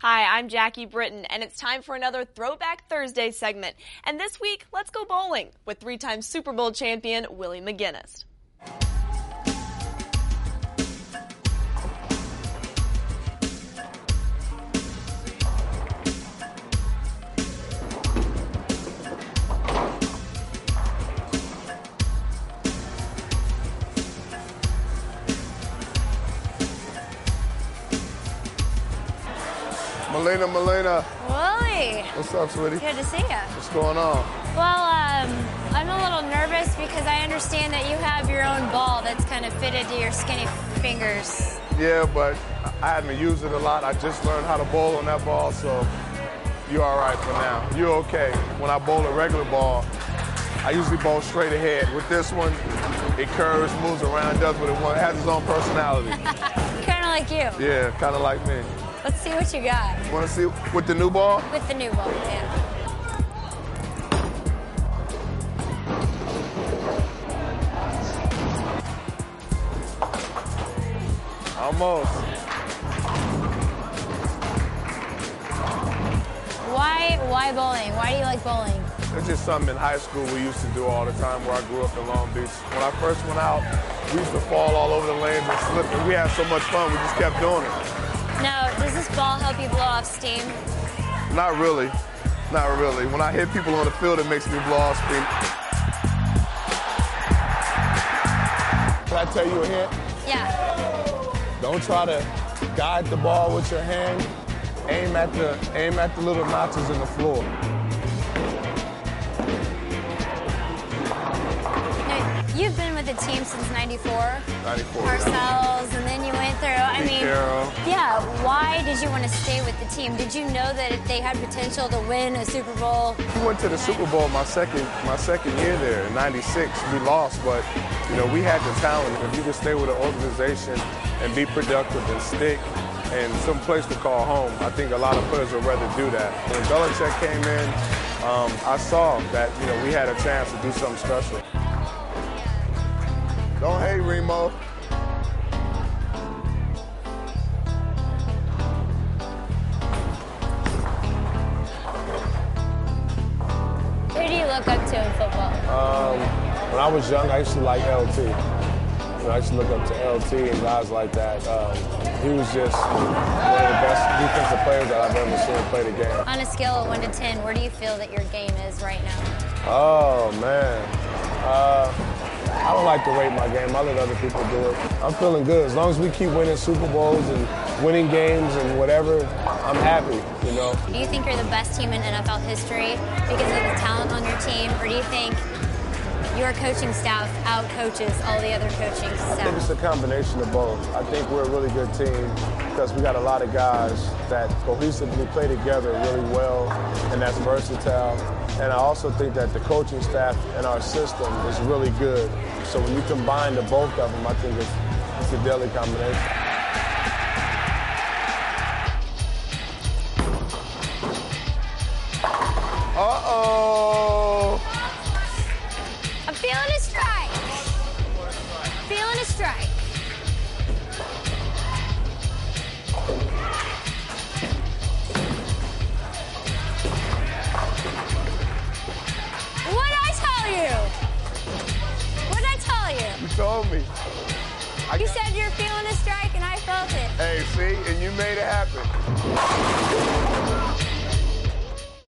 Hi, I'm Jackie Britton, and it's time for another Throwback Thursday segment. And this week, let's go bowling with three-time Super Bowl champion Willie McGinest. Melina. Willie. What's up, sweetie? Good to see you. What's going on? Well, I'm a little nervous because I understand that you have your own ball that's kind of fitted to your skinny fingers. Yeah, but I haven't used it a lot. I just learned how to bowl on that ball, so you're all right for now. You're okay. When I bowl a regular ball, I usually bowl straight ahead. With this one, it curves, moves around, does what it wants. It has its own personality. Kind of like you. Yeah, kind of like me. Let's see what you got. Want to see with the new ball? With the new ball, yeah. Almost. Why bowling? Why do you like bowling? It's just something in high school we used to do all the time where I grew up in Long Beach. When I first went out, we used to fall all over the lanes and slip, and we had so much fun, we just kept doing it. Now, does this ball help you blow off steam? Not really. Not really. When I hit people on the field, it makes me blow off steam. Can I tell you a hint? Yeah. Don't try to guide the ball with your hand. Aim at the little notches in the floor. Now, you've been with the team since 94. 94. Parcells, and then you went through, Carroll. Yeah, why did you want to stay with the team? Did you know that they had potential to win a Super Bowl? We went to the Super Bowl my second year there in '96. We lost, but we had the talent. If you could stay with an organization and be productive and stick and some place to call home, I think a lot of players would rather do that. When Belichick came in, I saw that we had a chance to do something special. Don't hate, Remo. Who do you look up to in football? When I was young, I used to like LT. I used to look up to LT and guys like that. He was just one of the best defensive players that I've ever seen play the game. On a scale of 1 to 10, where do you feel that your game is right now? Oh, man. I don't like to rate my game. I let other people do it. I'm feeling good. As long as we keep winning Super Bowls and winning games and whatever, I'm happy, Do you think you're the best team in NFL history because of the talent on your team, or do you think your coaching staff out-coaches all the other coaching staff? I think it's a combination of both. I think we're a really good team because we got a lot of guys that cohesively play together really well, and that's versatile. And I also think that the coaching staff and our system is really good. So when you combine the both of them, I think it's a deadly combination. Uh-oh. I'm feeling a strike. Feeling a strike. What'd I tell you? What'd I tell you? You told me. You said you're feeling a strike, and I felt it. Hey, see? And you made it happen.